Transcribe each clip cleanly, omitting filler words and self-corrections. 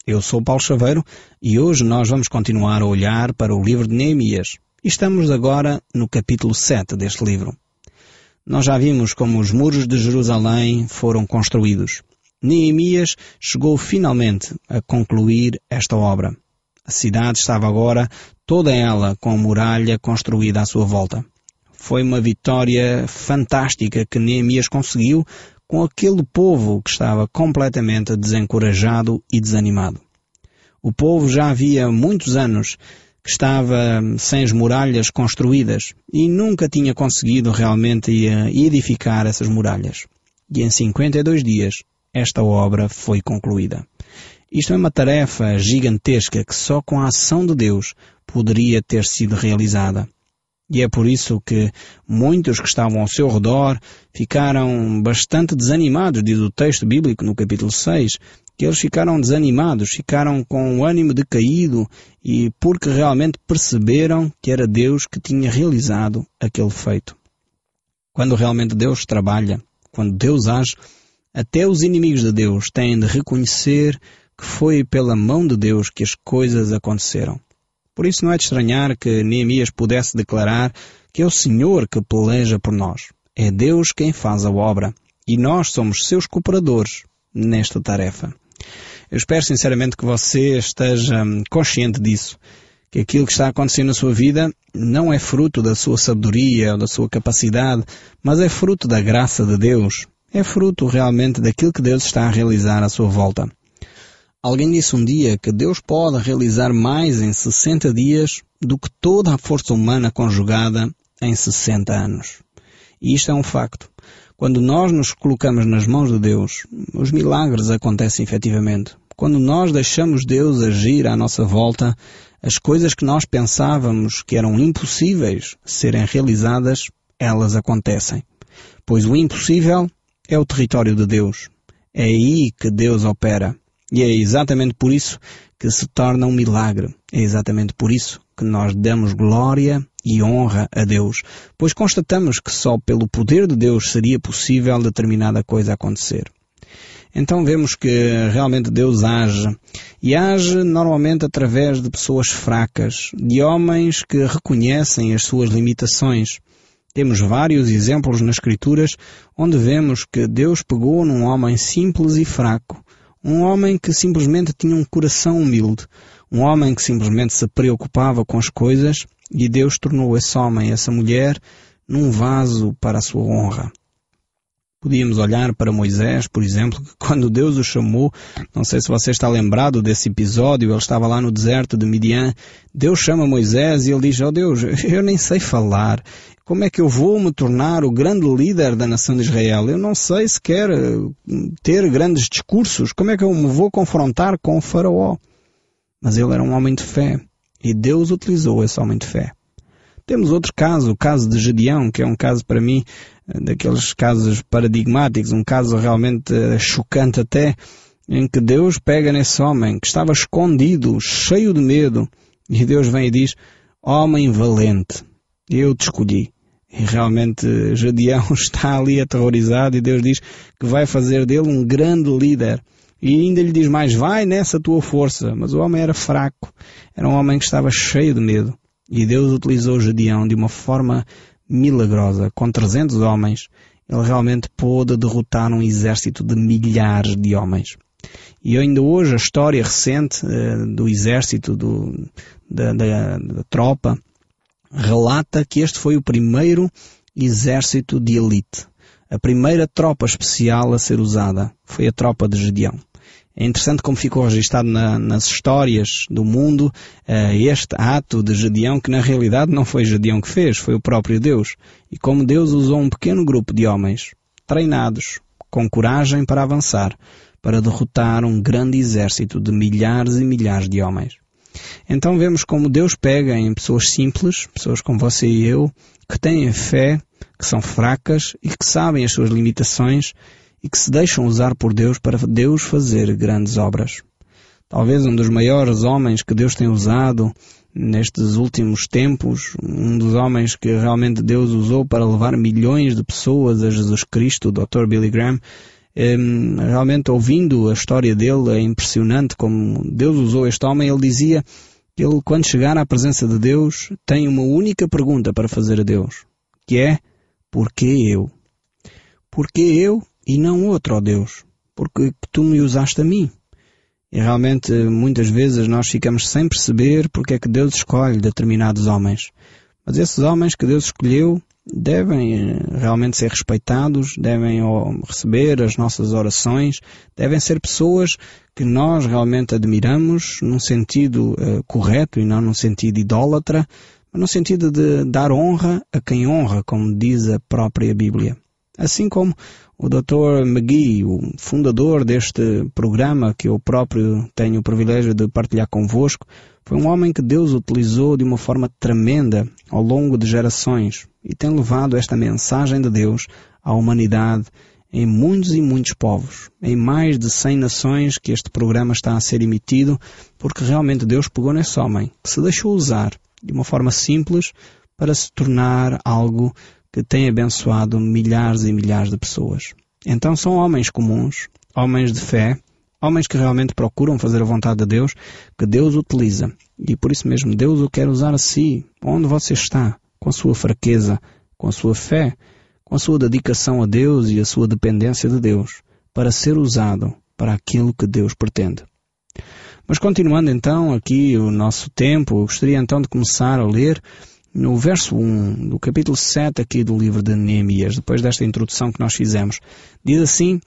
Eu sou Paulo Chaveiro e hoje nós vamos continuar a olhar para o livro de Neemias. E estamos agora no capítulo 7 deste livro. Nós já vimos como os muros de Jerusalém foram construídos. Neemias chegou finalmente a concluir esta obra. A cidade estava agora toda ela com a muralha construída à sua volta. Foi uma vitória fantástica que Neemias conseguiu com aquele povo que estava completamente desencorajado e desanimado. O povo já havia muitos anos que estava sem as muralhas construídas e nunca tinha conseguido realmente edificar essas muralhas. E em 52 dias esta obra foi concluída. Isto é uma tarefa gigantesca que só com a ação de Deus poderia ter sido realizada. E é por isso que muitos que estavam ao seu redor ficaram bastante desanimados, diz o texto bíblico no capítulo 6, que eles ficaram desanimados, ficaram com o ânimo decaído e porque realmente perceberam que era Deus que tinha realizado aquele feito. Quando realmente Deus trabalha, quando Deus age, até os inimigos de Deus têm de reconhecer que foi pela mão de Deus que as coisas aconteceram. Por isso não é de estranhar que Neemias pudesse declarar que é o Senhor que peleja por nós. É Deus quem faz a obra e nós somos seus cooperadores nesta tarefa. Eu espero sinceramente que você esteja consciente disso, que aquilo que está acontecendo na sua vida não é fruto da sua sabedoria ou da sua capacidade, mas é fruto da graça de Deus. É fruto realmente daquilo que Deus está a realizar à sua volta. Alguém disse um dia que Deus pode realizar mais em 60 dias do que toda a força humana conjugada em 60 anos. E isto é um facto. Quando nós nos colocamos nas mãos de Deus, os milagres acontecem efetivamente. Quando nós deixamos Deus agir à nossa volta, as coisas que nós pensávamos que eram impossíveis serem realizadas, elas acontecem. Pois o impossível é o território de Deus. É aí que Deus opera. E é exatamente por isso que se torna um milagre. É exatamente por isso que nós damos glória e honra a Deus, pois constatamos que só pelo poder de Deus seria possível determinada coisa acontecer. Então vemos que realmente Deus age, e age normalmente através de pessoas fracas, de homens que reconhecem as suas limitações. Temos vários exemplos nas Escrituras onde vemos que Deus pegou num homem simples e fraco, um homem que simplesmente tinha um coração humilde, um homem que simplesmente se preocupava com as coisas e Deus tornou esse homem, essa mulher, num vaso para a sua honra. Podíamos olhar para Moisés, por exemplo, que quando Deus o chamou, não sei se você está lembrado desse episódio, ele estava lá no deserto de Midian, Deus chama Moisés e ele diz, Deus, eu nem sei falar, como é que eu vou me tornar o grande líder da nação de Israel? Eu não sei sequer ter grandes discursos, como é que eu me vou confrontar com o faraó? Mas ele era um homem de fé e Deus utilizou esse homem de fé. Temos outro caso, o caso de Gedeão, que é um caso para mim, daqueles casos paradigmáticos, um caso realmente chocante até, em que Deus pega nesse homem que estava escondido, cheio de medo, e Deus vem e diz, homem valente, eu te escolhi. E realmente Gedeão está ali aterrorizado e Deus diz que vai fazer dele um grande líder. E ainda lhe diz mais, vai nessa tua força. Mas o homem era fraco, era um homem que estava cheio de medo. E Deus utilizou Gedeão de uma forma milagrosa. Com 300 homens, ele realmente pôde derrotar um exército de milhares de homens. E ainda hoje a história recente do exército, da tropa, relata que este foi o primeiro exército de elite. A primeira tropa especial a ser usada foi a tropa de Gedeão. É interessante como ficou registado nas histórias do mundo este ato de Gedeão, que na realidade não foi Gedeão que fez, foi o próprio Deus. E como Deus usou um pequeno grupo de homens treinados, com coragem para avançar, para derrotar um grande exército de milhares e milhares de homens. Então vemos como Deus pega em pessoas simples, pessoas como você e eu, que têm fé, que são fracas e que sabem as suas limitações e que se deixam usar por Deus para Deus fazer grandes obras. Talvez um dos maiores homens que Deus tem usado nestes últimos tempos, um dos homens que realmente Deus usou para levar milhões de pessoas a Jesus Cristo, o Dr. Billy Graham, Realmente, ouvindo a história dele, é impressionante como Deus usou este homem. Ele dizia que ele, quando chegar à presença de Deus, tem uma única pergunta para fazer a Deus, que é: porquê eu? Porquê eu e não outro, ó Deus? Porque tu me usaste a mim. E realmente, muitas vezes, nós ficamos sem perceber porque é que Deus escolhe determinados homens. Mas esses homens que Deus escolheu devem realmente ser respeitados, devem receber as nossas orações, devem ser pessoas que nós realmente admiramos num sentido correto e não num sentido idólatra, mas no sentido de dar honra a quem honra, como diz a própria Bíblia. Assim como o Dr. McGee, o fundador deste programa que eu próprio tenho o privilégio de partilhar convosco, foi um homem que Deus utilizou de uma forma tremenda ao longo de gerações e tem levado esta mensagem de Deus à humanidade em muitos e muitos povos, em mais de 100 nações que este programa está a ser emitido, porque realmente Deus pegou nesse homem que se deixou usar de uma forma simples para se tornar algo que tem abençoado milhares e milhares de pessoas. Então são homens comuns, homens de fé, homens que realmente procuram fazer a vontade de Deus, que Deus utiliza. E por isso mesmo Deus o quer usar a si, onde você está, com a sua fraqueza, com a sua fé, com a sua dedicação a Deus e a sua dependência de Deus, para ser usado para aquilo que Deus pretende. Mas continuando então aqui o nosso tempo, eu gostaria então de começar a ler no verso 1 do capítulo 7 aqui do livro de Neemias, depois desta introdução que nós fizemos. Diz assim: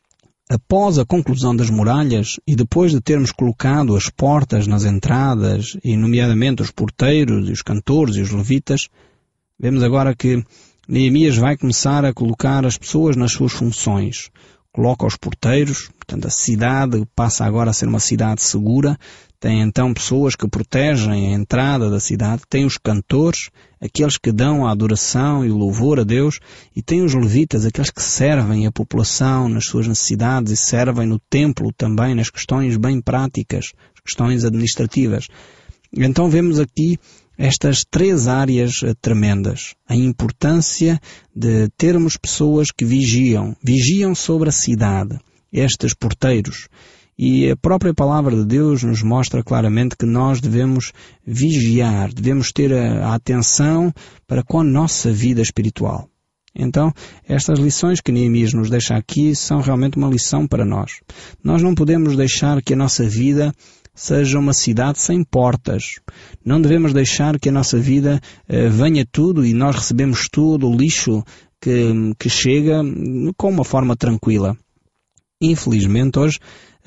após a conclusão das muralhas e depois de termos colocado as portas nas entradas, e nomeadamente os porteiros e os cantores e os levitas, vemos agora que Neemias vai começar a colocar as pessoas nas suas funções. Coloca os porteiros, portanto a cidade passa agora a ser uma cidade segura. Tem então pessoas que protegem a entrada da cidade. Tem os cantores, aqueles que dão a adoração e o louvor a Deus. E tem os levitas, aqueles que servem a população nas suas necessidades e servem no templo também nas questões bem práticas, as questões administrativas. Então vemos aqui estas 3 áreas tremendas. A importância de termos pessoas que vigiam sobre a cidade, estes porteiros. E a própria palavra de Deus nos mostra claramente que nós devemos vigiar, devemos ter a atenção para com a nossa vida espiritual. Então, estas lições que Neemias nos deixa aqui são realmente uma lição para nós. Nós não podemos deixar que a nossa vida seja uma cidade sem portas. Não devemos deixar que a nossa vida venha tudo e nós recebemos tudo, o lixo que chega com uma forma tranquila. Infelizmente hoje,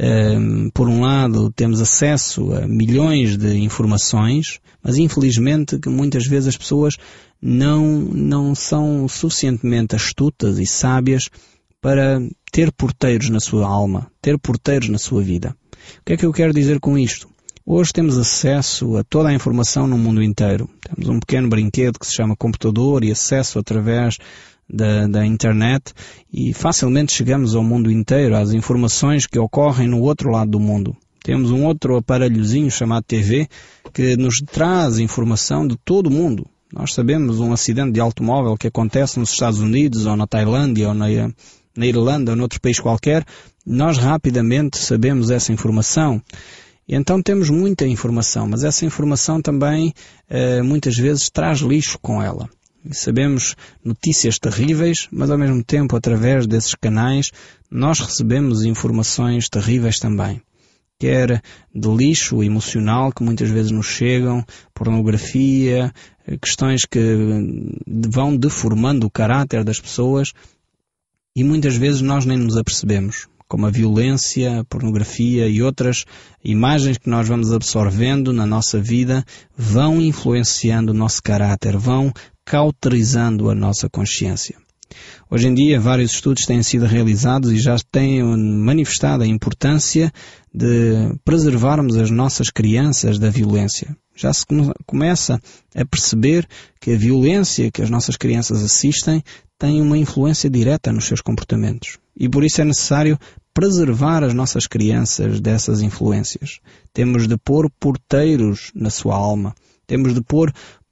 por um lado, temos acesso a milhões de informações, mas infelizmente que muitas vezes as pessoas não são suficientemente astutas e sábias para ter porteiros na sua alma, ter porteiros na sua vida. O que é que eu quero dizer com isto? Hoje temos acesso a toda a informação no mundo inteiro. Temos um pequeno brinquedo que se chama computador e acesso através da internet e facilmente chegamos ao mundo inteiro, às informações que ocorrem no outro lado do mundo. Temos um outro aparelhozinho chamado TV que nos traz informação de todo o mundo. Nós sabemos um acidente de automóvel que acontece nos Estados Unidos ou na Tailândia ou na Irlanda ou noutro país qualquer, nós rapidamente sabemos essa informação. E então temos muita informação, mas essa informação também muitas vezes traz lixo com ela. Sabemos notícias terríveis, mas ao mesmo tempo, através desses canais, nós recebemos informações terríveis também. Quer de lixo emocional que muitas vezes nos chegam, pornografia, questões que vão deformando o caráter das pessoas e muitas vezes nós nem nos apercebemos, como a violência, a pornografia e outras imagens que nós vamos absorvendo na nossa vida vão influenciando o nosso caráter, vão cauterizando a nossa consciência. Hoje em dia, vários estudos têm sido realizados e já têm manifestado a importância de preservarmos as nossas crianças da violência. Já se começa a perceber que a violência que as nossas crianças assistem tem uma influência direta nos seus comportamentos. E por isso é necessário preservar as nossas crianças dessas influências. Temos de pôr porteiros na sua alma. Temos de pôr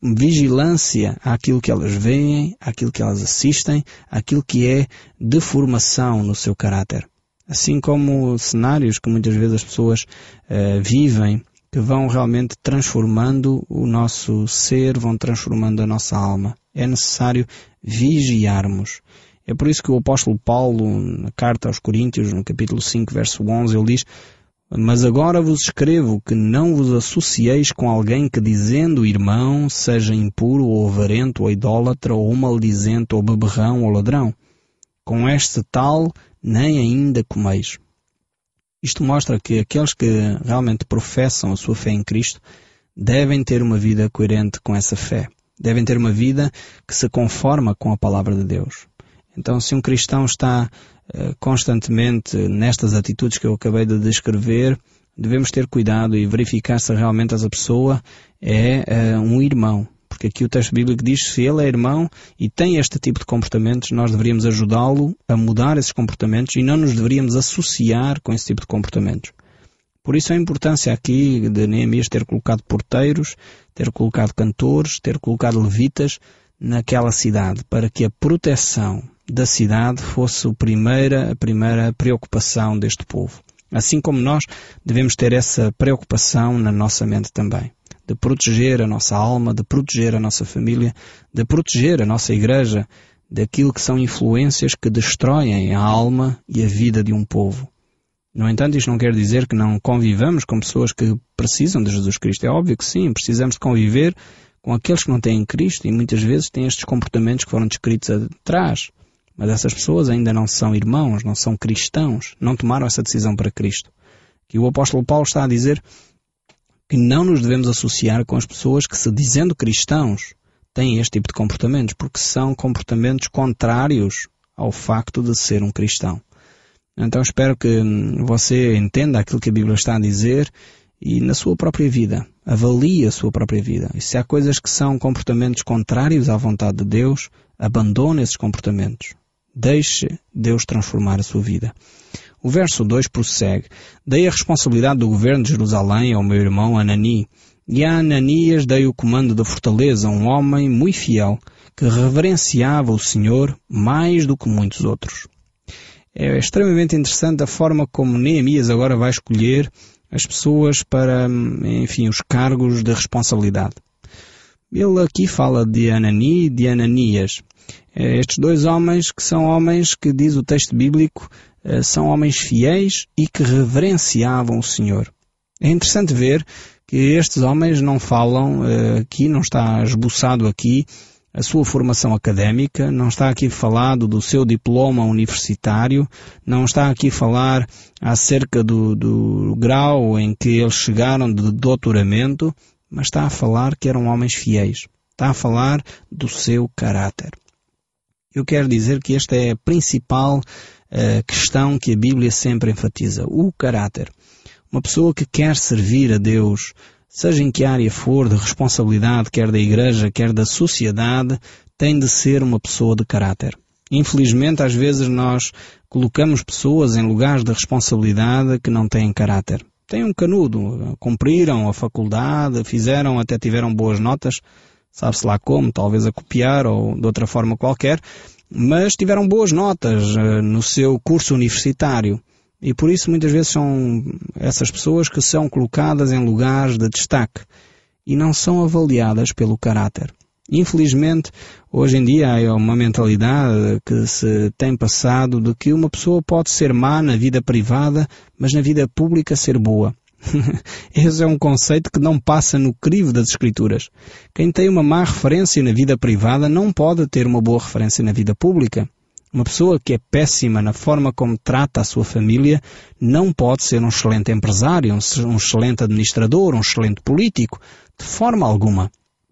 vigilância àquilo que elas veem, àquilo que elas assistem, àquilo que é deformação no seu caráter. Assim como cenários que muitas vezes as pessoas vivem, que vão realmente transformando o nosso ser, vão transformando a nossa alma. É necessário vigiarmos. É por isso que o apóstolo Paulo, na carta aos Coríntios, no capítulo 5, verso 11, ele diz: mas agora vos escrevo que não vos associeis com alguém que, dizendo irmão, seja impuro, ou avarento, ou idólatra, ou maldizente, ou beberrão, ou ladrão. Com este tal, nem ainda comeis. Isto mostra que aqueles que realmente professam a sua fé em Cristo devem ter uma vida coerente com essa fé. Devem ter uma vida que se conforma com a palavra de Deus. Então, se um cristão está constantemente nestas atitudes que eu acabei de descrever, devemos ter cuidado e verificar se realmente essa pessoa é um irmão. Porque aqui o texto bíblico diz que se ele é irmão e tem este tipo de comportamentos, nós deveríamos ajudá-lo a mudar esses comportamentos e não nos deveríamos associar com esse tipo de comportamentos. Por isso a importância aqui de Neemias ter colocado porteiros, ter colocado cantores, ter colocado levitas naquela cidade, para que a proteção da cidade fosse a primeira preocupação deste povo. Assim como nós devemos ter essa preocupação na nossa mente também, de proteger a nossa alma, de proteger a nossa família, de proteger a nossa igreja daquilo que são influências que destroem a alma e a vida de um povo. No entanto, isto não quer dizer que não convivamos com pessoas que precisam de Jesus Cristo. É óbvio que sim, precisamos de conviver com aqueles que não têm Cristo e muitas vezes têm estes comportamentos que foram descritos atrás. Mas essas pessoas ainda não são irmãos, não são cristãos, não tomaram essa decisão para Cristo. Que o apóstolo Paulo está a dizer que não nos devemos associar com as pessoas que, se dizendo cristãos, têm este tipo de comportamentos, porque são comportamentos contrários ao facto de ser um cristão. Então espero que você entenda aquilo que a Bíblia está a dizer e na sua própria vida, avalie a sua própria vida. E se há coisas que são comportamentos contrários à vontade de Deus, abandone esses comportamentos. Deixe Deus transformar a sua vida. O verso 2 prossegue: dei a responsabilidade do governo de Jerusalém ao meu irmão Anani, e a Ananias dei o comando da fortaleza, um homem muito fiel, que reverenciava o Senhor mais do que muitos outros. É extremamente interessante a forma como Neemias agora vai escolher as pessoas para, enfim, os cargos de responsabilidade. Ele aqui fala de Anani e de Ananias. Estes dois homens que são homens que, diz o texto bíblico, são homens fiéis e que reverenciavam o Senhor. É interessante ver que estes homens não falam aqui, não está esboçado aqui a sua formação académica, não está aqui falado do seu diploma universitário, não está aqui falar acerca do grau em que eles chegaram de doutoramento, mas está a falar que eram homens fiéis. Está a falar do seu caráter. Eu quero dizer que esta é a principal questão que a Bíblia sempre enfatiza, o caráter. Uma pessoa que quer servir a Deus, seja em que área for de responsabilidade, quer da igreja, quer da sociedade, tem de ser uma pessoa de caráter. Infelizmente, às vezes nós colocamos pessoas em lugares de responsabilidade que não têm caráter. Têm um canudo, cumpriram a faculdade, até tiveram boas notas, sabe-se lá como, talvez a copiar ou de outra forma qualquer, mas tiveram boas notas no seu curso universitário. E por isso muitas vezes são essas pessoas que são colocadas em lugares de destaque e não são avaliadas pelo caráter. Infelizmente, hoje em dia há uma mentalidade que se tem passado de que uma pessoa pode ser má na vida privada, mas na vida pública ser boa. Esse é um conceito que não passa no crivo das Escrituras. Quem tem uma má referência na vida privada não pode ter uma boa referência na vida pública. Uma pessoa que é péssima na forma como trata a sua família não pode ser um excelente empresário, um excelente administrador, um excelente político, de forma alguma.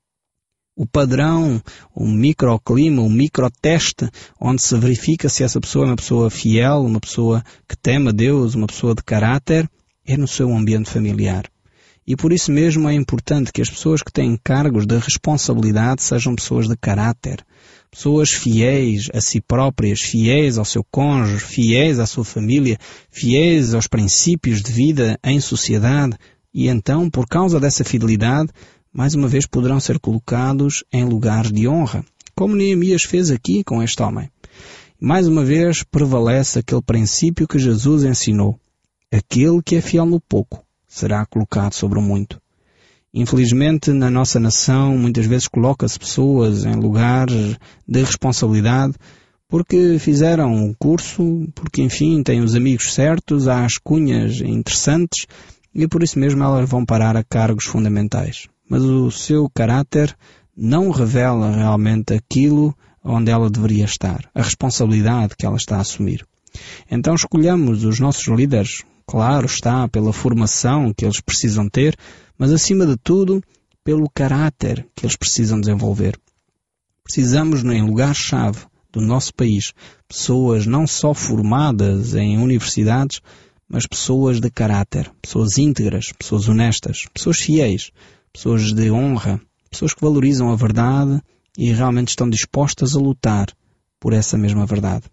O padrão, o microclima, o microteste, onde se verifica se essa pessoa é uma pessoa fiel, uma pessoa que teme a Deus, uma pessoa de caráter, é no seu ambiente familiar. E por isso mesmo é importante que as pessoas que têm cargos de responsabilidade sejam pessoas de caráter. Pessoas fiéis a si próprias, fiéis ao seu cônjuge, fiéis à sua família, fiéis aos princípios de vida em sociedade. E então, por causa dessa fidelidade, mais uma vez poderão ser colocados em lugares de honra, como Neemias fez aqui com este homem. Mais uma vez prevalece aquele princípio que Jesus ensinou. Aquele que é fiel no pouco será colocado sobre o muito. Infelizmente, na nossa nação, muitas vezes coloca-se pessoas em lugares de responsabilidade porque fizeram um curso, porque, enfim, têm os amigos certos, há as cunhas interessantes e por isso mesmo elas vão parar a cargos fundamentais. Mas o seu caráter não revela realmente aquilo onde ela deveria estar, a responsabilidade que ela está a assumir. Então escolhamos os nossos líderes, claro está, pela formação que eles precisam ter, mas acima de tudo, pelo caráter que eles precisam desenvolver. Precisamos, em lugar-chave do nosso país, pessoas não só formadas em universidades, mas pessoas de caráter, pessoas íntegras, pessoas honestas, pessoas fiéis, pessoas de honra, pessoas que valorizam a verdade e realmente estão dispostas a lutar por essa mesma verdade.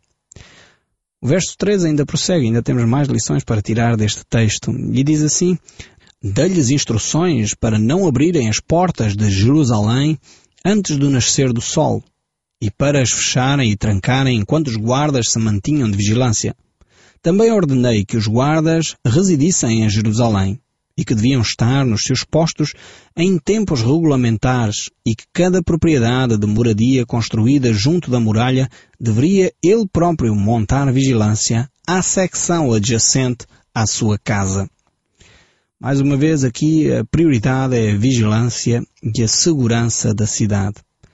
O verso 13 ainda prossegue, ainda temos mais lições para tirar deste texto, e diz assim: dê-lhes instruções para não abrirem as portas de Jerusalém antes do nascer do sol, e para as fecharem e trancarem enquanto os guardas se mantinham de vigilância. Também ordenei que os guardas residissem em Jerusalém, e que deviam estar nos seus postos em tempos regulamentares e que cada propriedade de moradia construída junto da muralha deveria ele próprio montar vigilância à secção adjacente à sua casa. Mais uma vez aqui a prioridade é a vigilância e a segurança da cidade.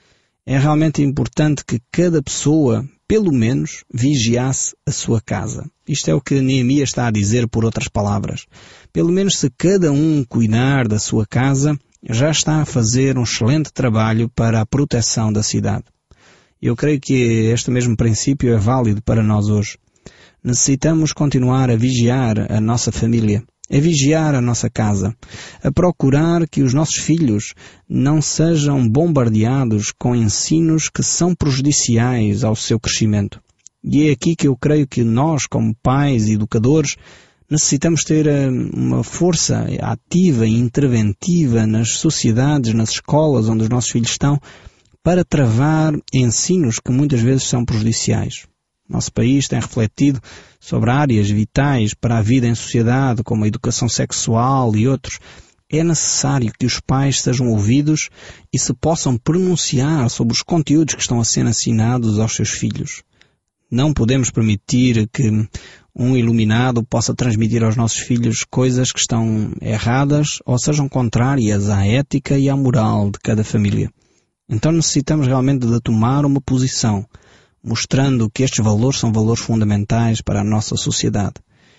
É realmente importante que cada pessoa, pelo menos, vigiasse a sua casa. Isto é o que Neemias está a dizer por outras palavras. Pelo menos se cada um cuidar da sua casa, já está a fazer um excelente trabalho para a proteção da cidade. Eu creio que este mesmo princípio é válido para nós hoje. Necessitamos continuar a vigiar a nossa família, a vigiar a nossa casa, a procurar que os nossos filhos não sejam bombardeados com ensinos que são prejudiciais ao seu crescimento. E é aqui que eu creio que nós, como pais e educadores, necessitamos ter uma força ativa e interventiva nas sociedades, nas escolas onde os nossos filhos estão, para travar ensinos que muitas vezes são prejudiciais. Nosso país tem refletido sobre áreas vitais para a vida em sociedade, como a educação sexual e outros. É necessário que os pais sejam ouvidos e se possam pronunciar sobre os conteúdos que estão a ser ensinados aos seus filhos. Não podemos permitir que um iluminado possa transmitir aos nossos filhos coisas que estão erradas ou sejam contrárias à ética e à moral de cada família. Então necessitamos realmente de tomar uma posição, mostrando que estes valores são valores fundamentais para a nossa sociedade.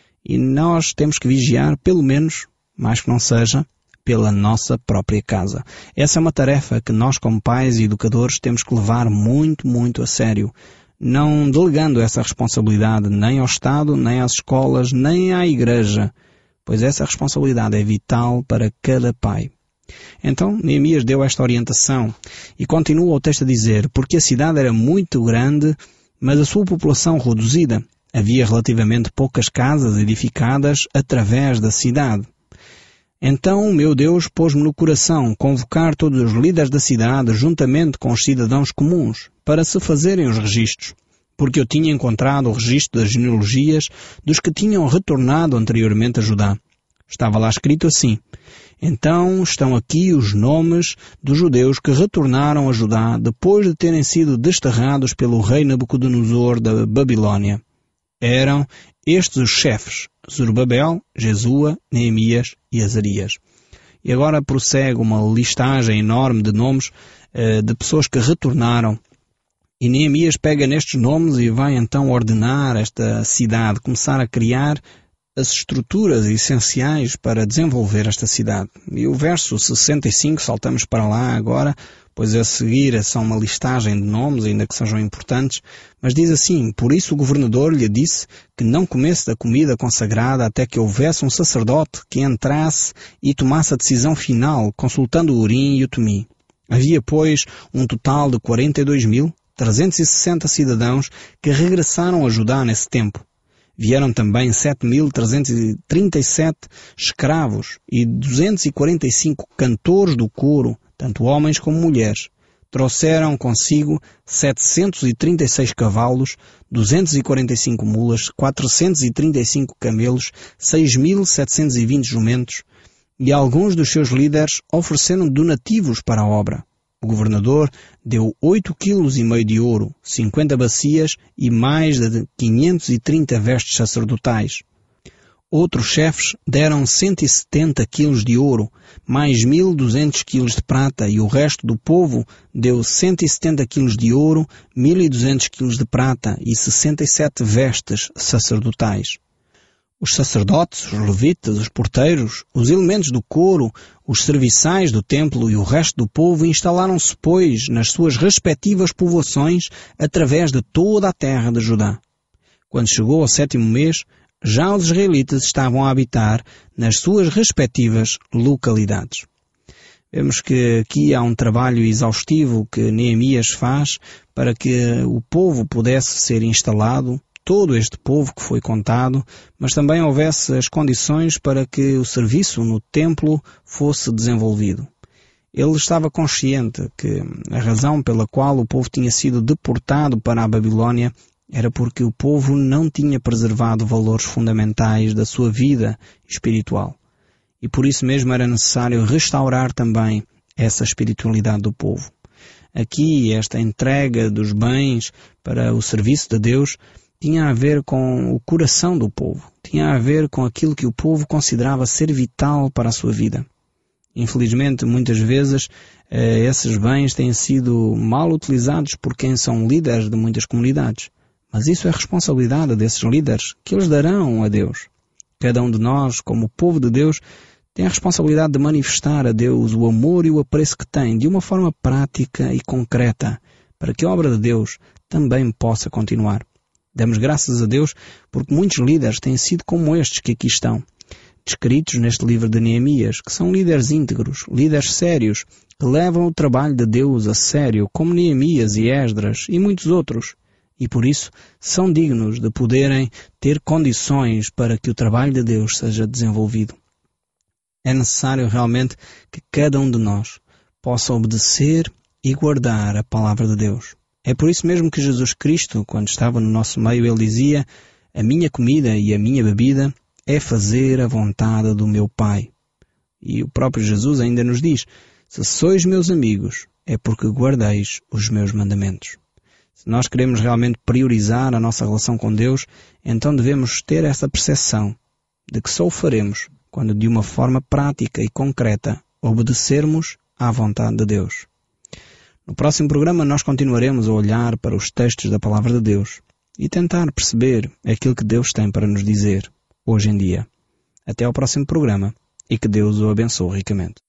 E nós temos que vigiar, pelo menos, mais que não seja, pela nossa própria casa. Essa é uma tarefa que nós, como pais e educadores, temos que levar muito, muito a sério, não delegando essa responsabilidade nem ao Estado, nem às escolas, nem à Igreja, pois essa responsabilidade é vital para cada pai. Então, Neemias deu esta orientação e continua o texto a dizer: porque a cidade era muito grande, mas a sua população reduzida. Havia relativamente poucas casas edificadas através da cidade. Então, meu Deus pôs-me no coração convocar todos os líderes da cidade juntamente com os cidadãos comuns para se fazerem os registros, porque eu tinha encontrado o registro das genealogias dos que tinham retornado anteriormente a Judá. Estava lá escrito assim: então estão aqui os nomes dos judeus que retornaram a Judá depois de terem sido desterrados pelo rei Nabucodonosor da Babilônia. Eram estes os chefes: Zorobabel, Jesua, Neemias e Azarias. E agora prossegue uma listagem enorme de nomes de pessoas que retornaram. E Neemias pega nestes nomes e vai então ordenar esta cidade, começar a criar as estruturas essenciais para desenvolver esta cidade. E o verso 65, saltamos para lá agora, pois a seguir são uma listagem de nomes, ainda que sejam importantes, mas diz assim: por isso o governador lhe disse que não comesse da comida consagrada até que houvesse um sacerdote que entrasse e tomasse a decisão final, consultando o Urim e o Tumim. Havia, pois, um total de 42.360 cidadãos que regressaram a Judá nesse tempo. Vieram também 7.337 escravos e 245 cantores do coro, tanto homens como mulheres. Trouxeram consigo 736 cavalos, 245 mulas, 435 camelos, 6.720 jumentos, e alguns dos seus líderes ofereceram donativos para a obra. O governador deu 8,5 kg de ouro, 50 bacias e mais de 530 vestes sacerdotais. Outros chefes deram 170 quilos de ouro, mais 1.200 quilos de prata, e o resto do povo deu 170 quilos de ouro, 1.200 quilos de prata e 67 vestes sacerdotais. Os sacerdotes, os levitas, os porteiros, os elementos do coro, os serviçais do templo e o resto do povo instalaram-se, pois, nas suas respectivas povoações através de toda a terra de Judá. Quando chegou ao 7º mês, já os israelitas estavam a habitar nas suas respectivas localidades. Vemos que aqui há um trabalho exaustivo que Neemias faz para que o povo pudesse ser instalado, todo este povo que foi contado, mas também houvesse as condições para que o serviço no templo fosse desenvolvido. Ele estava consciente que a razão pela qual o povo tinha sido deportado para a Babilônia era porque o povo não tinha preservado valores fundamentais da sua vida espiritual. E por isso mesmo era necessário restaurar também essa espiritualidade do povo. Aqui, esta entrega dos bens para o serviço de Deus tinha a ver com o coração do povo, tinha a ver com aquilo que o povo considerava ser vital para a sua vida. Infelizmente, muitas vezes, esses bens têm sido mal utilizados por quem são líderes de muitas comunidades. Mas isso é responsabilidade desses líderes, que eles darão a Deus. Cada um de nós, como povo de Deus, tem a responsabilidade de manifestar a Deus o amor e o apreço que tem de uma forma prática e concreta, para que a obra de Deus também possa continuar. Damos graças a Deus porque muitos líderes têm sido como estes que aqui estão, descritos neste livro de Neemias, que são líderes íntegros, líderes sérios, que levam o trabalho de Deus a sério, como Neemias e Esdras e muitos outros. E por isso são dignos de poderem ter condições para que o trabalho de Deus seja desenvolvido. É necessário realmente que cada um de nós possa obedecer e guardar a palavra de Deus. É por isso mesmo que Jesus Cristo, quando estava no nosso meio, ele dizia: a minha comida e a minha bebida é fazer a vontade do meu Pai. E o próprio Jesus ainda nos diz: se sois meus amigos, é porque guardeis os meus mandamentos. Se nós queremos realmente priorizar a nossa relação com Deus, então devemos ter essa percepção de que só o faremos quando de uma forma prática e concreta obedecermos à vontade de Deus. No próximo programa nós continuaremos a olhar para os textos da Palavra de Deus e tentar perceber aquilo que Deus tem para nos dizer hoje em dia. Até ao próximo programa e que Deus o abençoe ricamente.